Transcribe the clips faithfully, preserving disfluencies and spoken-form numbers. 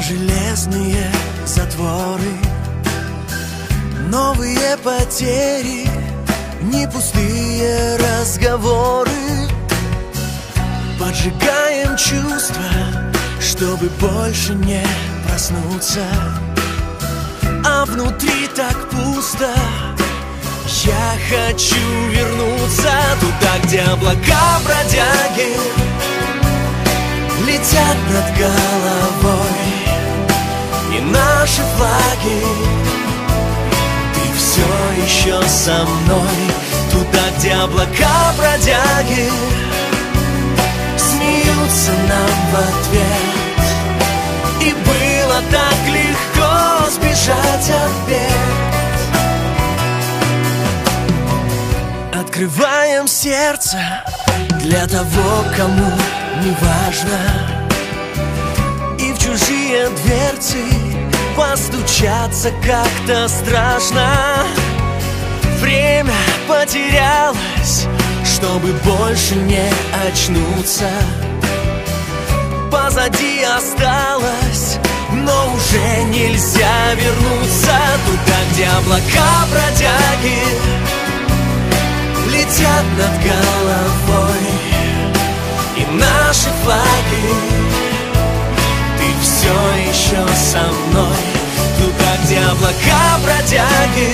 железные затворы, новые потери, не пустые разговоры. Поджигаем чувства, чтобы больше не проснуться, а внутри так пусто. Я хочу вернуться туда, где облака бродяги летят над головой, и наши флаги. Ты все еще со мной, туда, где облака бродяги смеются нам в ответ. И было так легко сбежать от бед. Открываем сердце для того, кому не важно, и в чужие дверцы постучаться как-то страшно. Время потерялось, чтобы больше не очнуться. Позади осталось, но уже нельзя вернуться туда, где облака бродяги летят над головой, и наши флаги. Ты все еще со мной, туда, где облака бродяги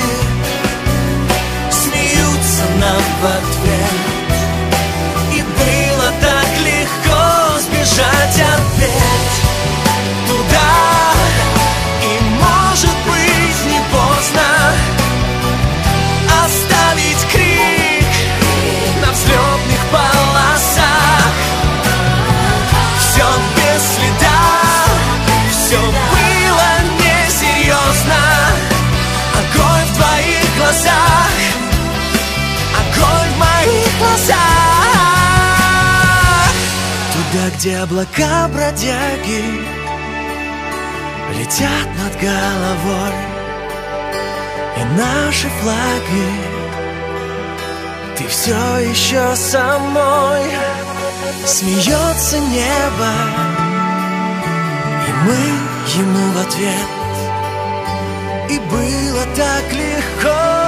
смеются нам в ответ. И было так легко сбежать от бед туда, и может быть не поздно оставить крик на взлетных полосах. Все без следа, все было несерьезно. Огонь в твоих глазах, огонь в моих глазах. Туда, где облака бродяги летят над головой, и наши флаги. Ты все еще со мной. Смеется небо, и мы ему в ответ. И было так легко